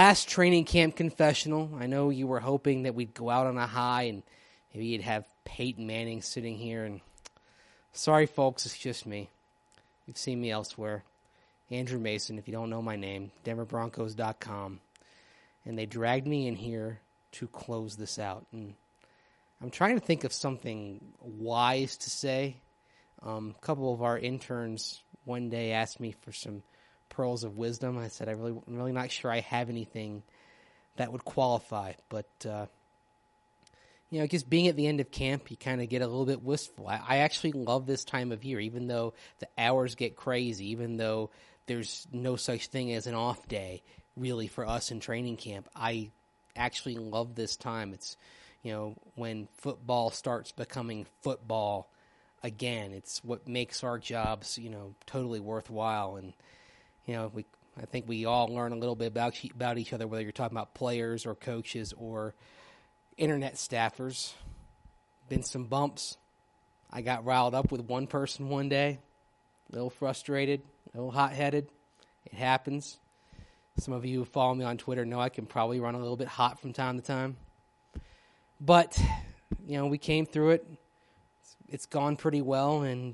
last training camp confessional. I know you were hoping that we'd go out on a high and maybe you'd have Peyton Manning sitting here. And sorry, folks, it's just me. You've seen me elsewhere. Andrew Mason, if you don't know my name, DenverBroncos.com. And they dragged me in here to close this out. And I'm trying to think of something wise to say. A couple of our interns one day asked me for some pearls of wisdom. I said, I'm really not sure I have anything that would qualify. But, just being at the end of camp, you kind of get a little bit wistful. I actually love this time of year, even though the hours get crazy, even though there's no such thing as an off day, really, for us in training camp. I actually love this time. It's, when football starts becoming football again, it's what makes our jobs, totally worthwhile. And, I think we all learn a little bit about each other, whether you're talking about players or coaches or internet staffers. Been some bumps. I got riled up with one person one day, a little frustrated, a little hot-headed. It happens. Some of you who follow me on Twitter know I can probably run a little bit hot from time to time. But, we came through it. It's gone pretty well, and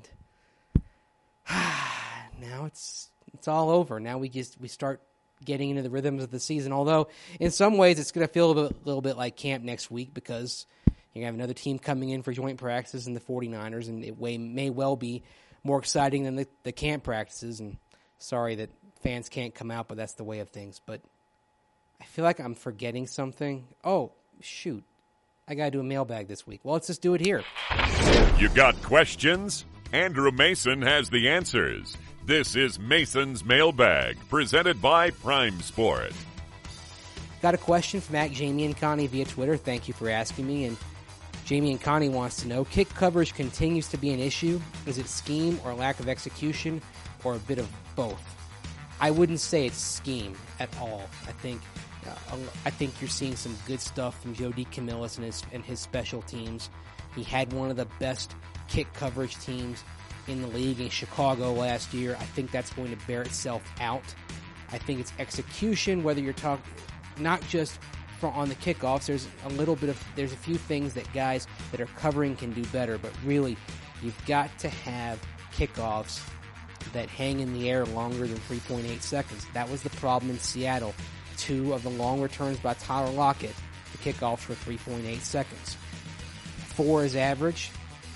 now it's all over. Now we start getting into the rhythms of the season, although in some ways it's going to feel a little bit like camp next week because you're going to have another team coming in for joint practices in the 49ers, and it may well be more exciting than the camp practices. And sorry that fans can't come out, but that's the way of things. But I feel like I'm forgetting something. Oh, shoot. I got to do a mailbag this week. Well, let's just do it here. You got questions? Andrew Mason has the answers. This is Mason's Mailbag, presented by Prime Sport. Got a question from Jamie and Connie via Twitter. Thank you for asking me. And Jamie and Connie wants to know, kick coverage continues to be an issue. Is it scheme or lack of execution or a bit of both? I wouldn't say it's scheme at all. I think you're seeing some good stuff from Joe DeCamillis and his special teams. He had one of the best kick coverage teams in the league in Chicago last year. I think that's going to bear itself out. I think it's execution, whether you're talking not just on the kickoffs. There's a few things that guys that are covering can do better, but really you've got to have kickoffs that hang in the air longer than 3.8 seconds. That was the problem in Seattle. 2 of the long returns by Tyler Lockett, the kickoffs were 3.8 seconds. 4 is average.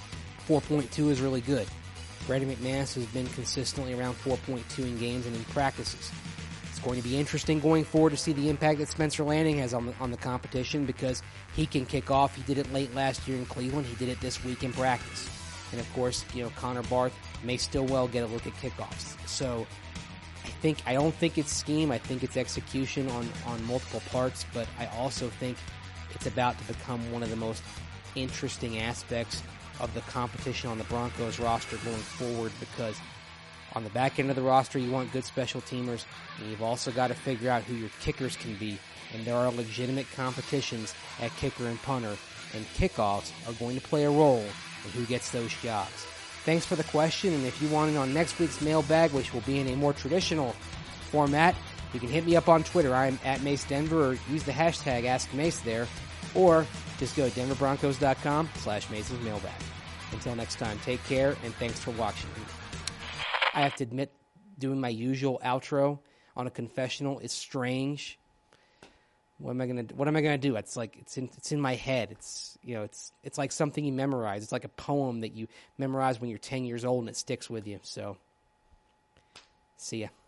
4.2 is really good. Brady McManus has been consistently around 4.2 in games and in practices. It's going to be interesting going forward to see the impact that Spencer Lanning has on the competition because he can kick off. He did it late last year in Cleveland. He did it this week in practice. And of course, Connor Barth may still well get a look at kickoffs. So I don't think it's scheme. I think it's execution on multiple parts, but I also think it's about to become one of the most interesting aspects of the competition on the Broncos roster going forward, because on the back end of the roster, you want good special teamers, and you've also got to figure out who your kickers can be, and there are legitimate competitions at kicker and punter, and kickoffs are going to play a role in who gets those jobs. Thanks for the question, and if you want it on next week's mailbag, which will be in a more traditional format, you can hit me up on Twitter. I'm at Mace Denver, or use the hashtag AskMace there, or just go to DenverBroncos.com/Mason's Mailbag. Until next time, take care, and thanks for watching. I have to admit, doing my usual outro on a confessional is strange. What am I gonna do? It's like it's in my head. It's like something you memorize. It's like a poem that you memorize when you're 10 years old and it sticks with you. So, see ya.